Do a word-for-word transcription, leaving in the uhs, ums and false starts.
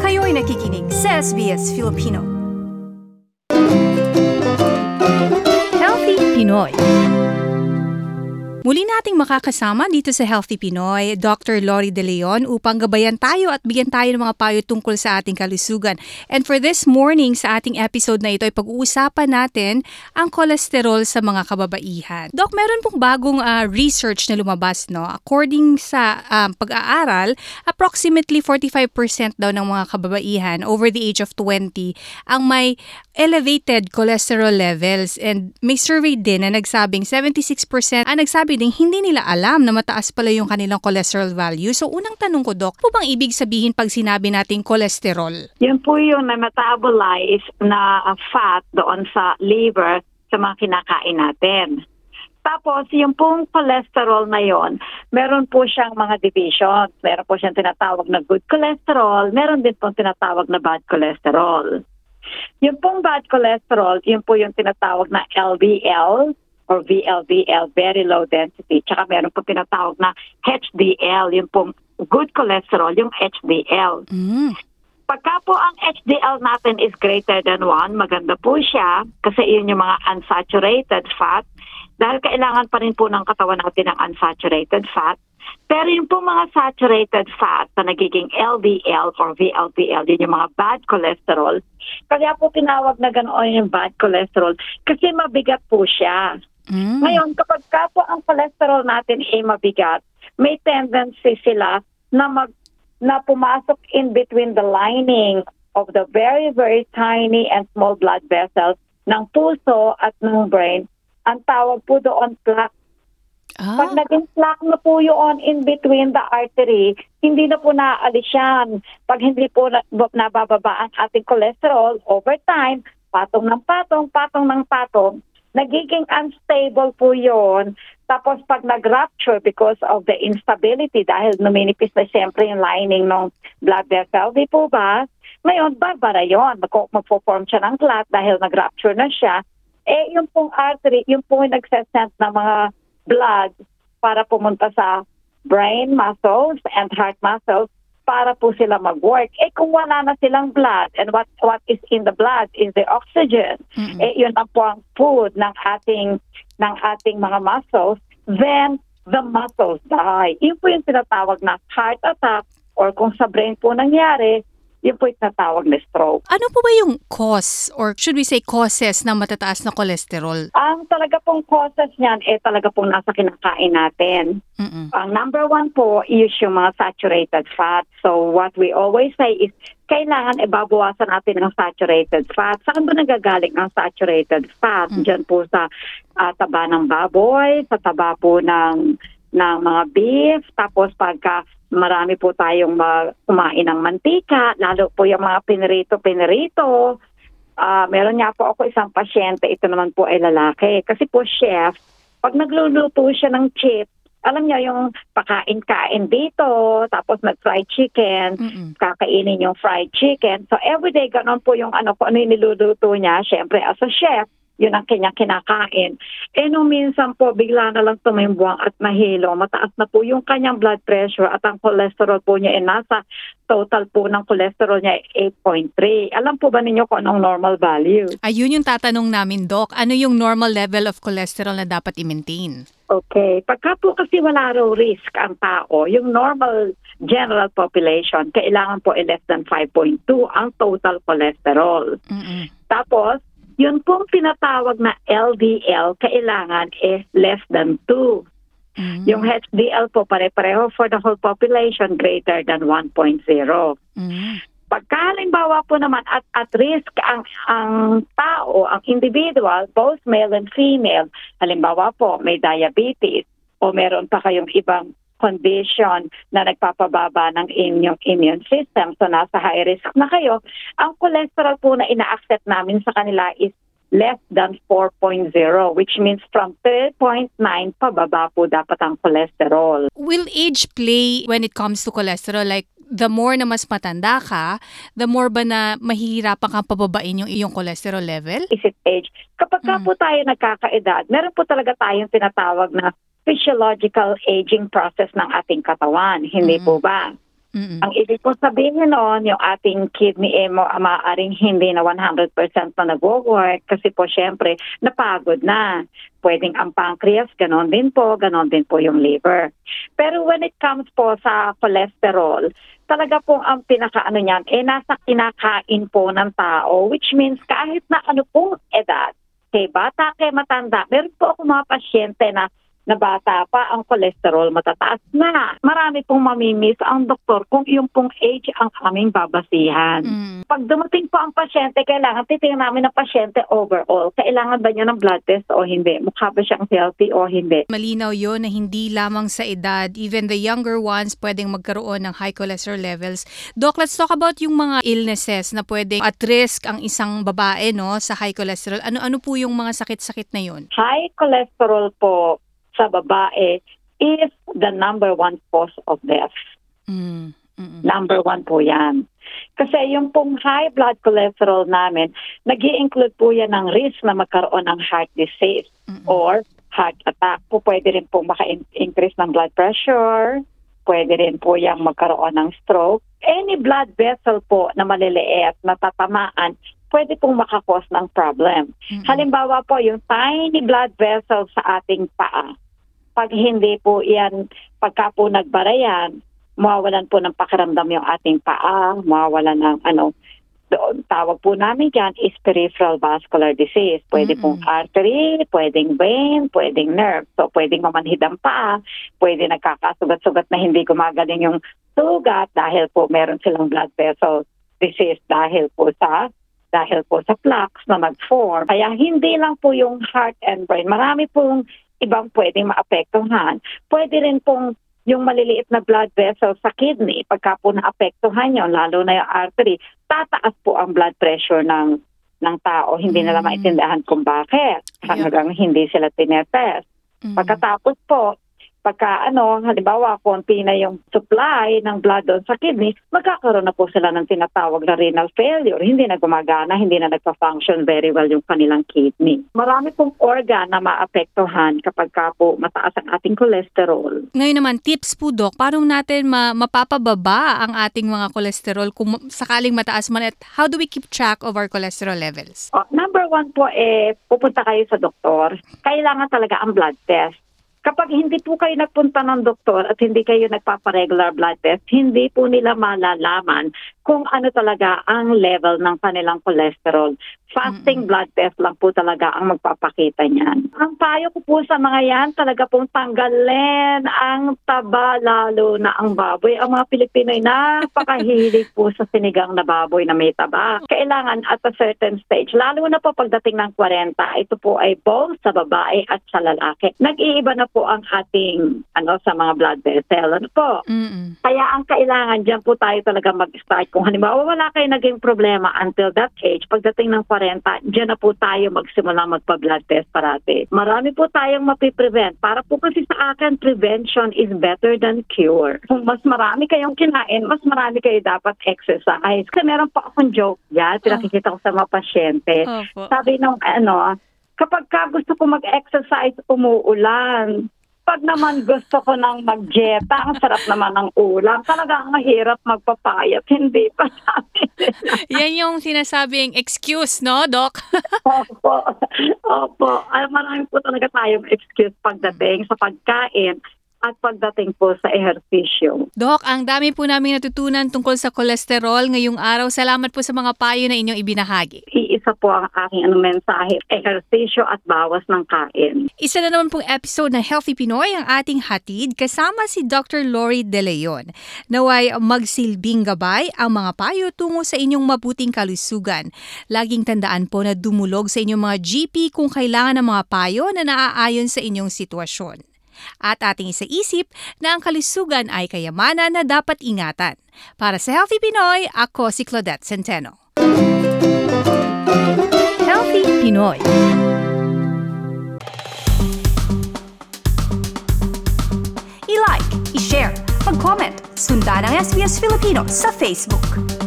Kayo'y nakikinig sa S B S Filipino. Healthy Pinoy. Muli nating makakasama dito sa Healthy Pinoy, Doctor Lori De Leon, upang gabayan tayo at bigyan tayo ng mga payo tungkol sa ating kalusugan. And for this morning, sa ating episode na ito, ay pag-uusapan natin ang kolesterol sa mga kababaihan. Doc, meron pong bagong uh, research na lumabas, no? According sa um, pag-aaral, approximately forty-five percent daw ng mga kababaihan over the age of twenty ang may elevated cholesterol levels. And may survey din na nagsabing seventy-six percent ang nagsabi ding hindi nila alam na mataas pala yung kanilang cholesterol value. So unang tanong ko, Doc, po bang ibig sabihin pag sinabi nating cholesterol? Yun po yung na metabolize na fat doon sa liver sa mga kinakain natin. Tapos, yung pong cholesterol na yon, meron po siyang mga divisions. Meron po siyang tinatawag na good cholesterol. Meron din pong tinatawag na bad cholesterol. Yung pong bad cholesterol, yun po yung tinatawag na L D L or V L D L, very low density. Tsaka meron po tinatawag na H D L, yung pong good cholesterol, yung H D L. Mm. Pagka po ang H D L natin is greater than one, maganda po siya kasi yun yung mga unsaturated fat dahil kailangan pa rin po ng katawan natin ng unsaturated fat. Pero yung po mga saturated fat na nagiging L D L or V L D L, yun yung mga bad cholesterol. Kaya po tinawag na ganoon yung bad cholesterol kasi mabigat po siya. Mm. Ngayon, kapag ka po ang cholesterol natin ay mabigat, may tendency sila na mag na pumasok in between the lining of the very, very tiny and small blood vessels ng puso at ng brain. Ang tawag po doon plaque. Ah. Pag naging plaque na po yun in between the artery, hindi na po naaalis yan. Pag hindi po na, nabababa ang ating cholesterol over time, patong ng patong, patong ng patong, nagiging unstable po yun. Tapos pag nag-rupture because of the instability, dahil numinipis na siyempre yung lining ng blood vessel, di po ba? Ngayon, barbara yun. Mag-form siya ng clot dahil nag-rupture na siya. Eh, yung pong artery, yung pong nagsasend ng mga blood para pumunta sa brain muscles and heart muscles para po sila mag-work. Eh kung wala na silang blood and what what is in the blood is the oxygen. Mm-hmm. Eh yun ang po ang food ng ating ng ating mga muscles, then the muscles die. Yun po yung tinatawag na heart attack or kung sa brain po nangyari, yun po yung tinatawag na stroke. Ano po ba yung cause or should we say causes ng matataas na cholesterol? Ang talaga pong causes niyan eh talaga pong nasa kinakain natin. Mm-mm. Ang number one po is yung mga saturated fat. So what we always say is kailangan ibabawasan natin ang saturated fat. Saan ba nagagaling ang saturated fat? Mm-hmm. Diyan po sa uh, taba ng baboy, sa taba po ng, ng mga beef, tapos pagka marami po tayong uh, kumain ng mantika, lalo po yung mga pinirito-pinirito. Uh, meron nga po ako isang pasyente, ito naman po ay lalaki. Kasi po chef, pag nagluluto siya ng chips, alam niya yung pakain-kain dito, tapos nag-fried chicken, mm-mm, kakainin yung fried chicken. So everyday, ganon po yung ano, kung ano yung niluluto niya. Siyempre, as a chef, yun ang kanyang kinakain. Eh nung minsan po, bigla na lang tumimbuang at mahilo. Mataas na po yung kanyang blood pressure at ang cholesterol po niya ay nasa total po ng cholesterol niya eight point three. Alam po ba ninyo kung anong normal value? Ayun yung tatanong namin, Doc. Ano yung normal level of cholesterol na dapat i-maintain? Okay. Pagka po kasi wala raw risk ang tao, yung normal general population, kailangan po ay less than five point two ang total cholesterol. Mm-mm. Tapos, yun pong tinatawag na L D L, kailangan is less than two. Mm-hmm. Yung H D L po pare-pareho for the whole population greater than one point zero. Mm-hmm. Pagka halimbawa po naman at at risk ang ang tao, ang individual, both male and female, halimbawa po may diabetes o meron pa kayong ibang condition na nagpapababa ng inyong immune system, so nasa high risk na kayo, ang cholesterol po na ina-accept namin sa kanila is less than four point zero, which means from three point nine pababa po dapat ang cholesterol. Will age play when it comes to cholesterol? Like, the more na mas matanda ka, the more ba na mahihirapan kang pababain yung iyong cholesterol level? Is it age? Kapag ka mm. po tayo nagkakaedad, meron po talaga tayong tinatawag na physiological aging process ng ating katawan. Hindi mm. po ba? Mm-mm. Ang ibig po sabihin noon, yung ating kidney eh, mo, ah, maaaring hindi na one hundred percent na nag-work kasi po syempre napagod na. Pwedeng ang pancreas, ganon din po, ganon din po yung liver. Pero when it comes po sa cholesterol, talaga po ang pinakaano niyan, eh nasa kinakain po ng tao, which means kahit na ano pong edad, kay bata, kay matanda, meron po ako mga pasyente na na bata pa, ang cholesterol matataas na. Marami pong mamimiss ang doktor kung yung pong age ang aming babasihan. Mm. Pag dumating po ang pasyente, kailangan titingnan namin ng pasyente overall. Kailangan ba niya ng blood test o hindi? Mukha ba siyang healthy o hindi? Malinaw yun na hindi lamang sa edad, even the younger ones pwedeng magkaroon ng high cholesterol levels. Doc, let's talk about yung mga illnesses na pwedeng at risk ang isang babae no sa high cholesterol. Ano-ano po yung mga sakit-sakit na yun? High cholesterol po sa babae is the number one cause of death. Mm. Mm-mm. Number one po yan. Kasi yung pong high blood cholesterol namin, nag-i-include po yan ng risk na magkaroon ng heart disease Mm-mm. or heart attack. Po pwede rin po maka-increase ng blood pressure, pwede rin po yung magkaroon ng stroke. Any blood vessel po na maliliit, na tatamaan, pwede pong makakos ng problem. Mm-mm. Halimbawa po, yung tiny blood vessel sa ating paa, pag hindi po yan, pagka po nagbarayan, mawawalan po ng pakiramdam yung ating paa, mawawalan ng ano, doon, tawag po namin dyan is peripheral vascular disease. Pwede Mm-mm. pong artery, pwedeng vein, pwedeng nerve. So pwedeng mamanhid ang paa, pwede nagkakasugat-sugat na hindi gumagaling yung sugat dahil po meron silang blood vessel disease dahil po sa dahil po sa plaques na nag-form. Kaya hindi lang po yung heart and brain. Marami pong ibang pwedeng maapektuhan. Pwede rin pong yung maliliit na blood vessel sa kidney, pagka po naapektuhan yun, lalo na yung artery, tataas po ang blood pressure ng ng tao. Hindi nila Mm. maintindihan kung bakit. Hanggang hindi sila tinetest. Mm. Pagkatapos po, pagka ano, halimbawa, konti na yung supply ng blood doon sa kidney, magkakaroon na po sila ng tinatawag na renal failure. Hindi na gumagana, hindi na nagpa-function very well yung kanilang kidney. Marami pong organ na maapektuhan kapag ka po mataas ang ating cholesterol. Ngayon naman, tips po, Doc, paano natin ma- mapapababa ang ating mga cholesterol kung sakaling mataas man at how do we keep track of our cholesterol levels? Oh, number one po, eh, pupunta kayo sa doktor. Kailangan talaga ang blood test. Kapag hindi po kayo nagpunta ng doktor at hindi kayo nagpapa-regular blood test, hindi po nila malalaman kung ano talaga ang level ng kanilang cholesterol. Fasting Mm-mm. blood test lang po talaga ang magpapakita niyan. Ang payo ko po sa mga yan, talaga pong tanggalin ang taba, lalo na ang baboy. Ang mga Pilipino'y napakahilig po sa sinigang na baboy na may taba. Kailangan at a certain stage, lalo na po pagdating ng forty, ito po ay both sa babae at sa lalaki. Nag-iiba na po ang ating ano sa mga blood vessel. Ano po? Mm-mm. Kaya ang kailangan, dyan po tayo talaga mag-start. Kung halimbawa wala kayo naging problema until that age, pagdating ng forty, dyan na po tayo magsimula magpa-blood test parati. Marami po tayong mapiprevent. Para po kasi sa akin, prevention is better than cure. Kung mas marami kayong kinain, mas marami kayo dapat exercise. Kasi meron pa akong joke yan, pinakikita ko sa mga pasyente. Opo. Sabi nung ano, kapag ka gusto ko mag-exercise, umuulan. Pag naman gusto ko nang mag-dieta, ang sarap naman ng ulam. Talagang mahirap magpapayat. Hindi pa sabi nila. Yan yung sinasabing excuse, no, Doc? Opo. Opo. Ay, marami po talaga tayong excuse pagdating sa pagkain at pagdating po sa ehersisyo. Doc, ang dami po namin natutunan tungkol sa cholesterol ngayong araw. Salamat po sa mga payo na inyong ibinahagi. Iisa po ang aking ano, mensahe, ehersisyo at bawas ng kain. Isa na naman pong episode ng Healthy Pinoy ang ating hatid kasama si Doctor Lori De Leon. Naway magsilbing gabay ang mga payo tungo sa inyong mabuting kalusugan. Laging tandaan po na dumulog sa inyong mga G P kung kailangan ng mga payo na naaayon sa inyong sitwasyon. At ating isaisip na ang kalusugan ay kayamanan na dapat ingatan. Para sa Healthy Pinoy, ako si Claudette Centeno. Healthy Pinoy. I-like, i-share, mag-comment, sundan ang S B S Filipino sa Facebook.